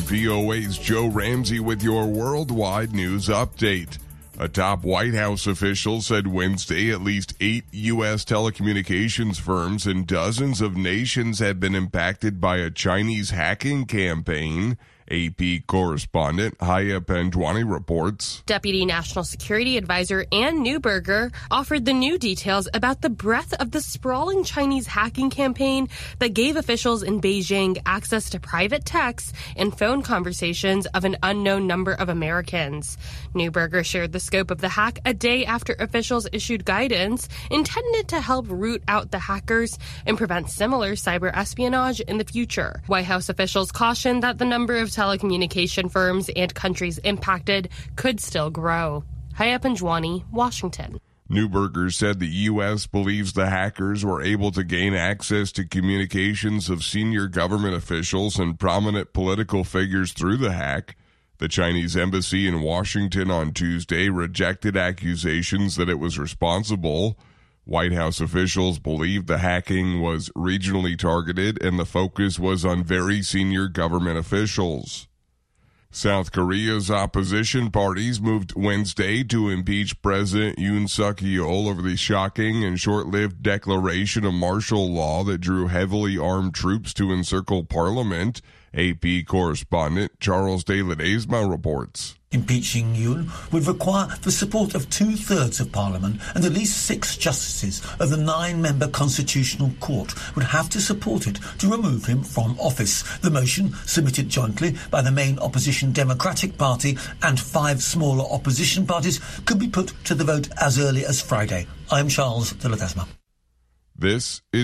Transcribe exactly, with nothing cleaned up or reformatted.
V O A's Joe Ramsey with your worldwide news update. A top White House official said Wednesday at least eight U S telecommunications firms and dozens of nations had been impacted by a Chinese hacking campaign. A P correspondent Haya Panjwani reports. Deputy National Security Advisor Ann Neuberger offered the new details about the breadth of the sprawling Chinese hacking campaign that gave officials in Beijing access to private texts and phone conversations of an unknown number of Americans. Neuberger shared the scope of the hack a day after officials issued guidance intended to help root out the hackers and prevent similar cyber espionage in the future. White House officials cautioned that the number of telecommunication firms and countries impacted could still grow. Haya Panjwani, Washington. Neuberger said the U S believes the hackers were able to gain access to communications of senior government officials and prominent political figures through the hack. The Chinese embassy in Washington on Tuesday rejected accusations that it was responsible. White House officials believe the hacking was regionally targeted and the focus was on very senior government officials. South Korea's opposition parties moved Wednesday to impeach President Yoon Suk-yeol over the shocking and short-lived declaration of martial law that drew heavily armed troops to encircle parliament. A P correspondent Charles de Ledesma reports. Impeaching Yoon would require the support of two-thirds of Parliament, and at least six justices of the nine-member Constitutional Court would have to support it to remove him from office. The motion, submitted jointly by the main opposition Democratic Party and five smaller opposition parties, could be put to the vote as early as Friday. I'm Charles de Ledesma. This is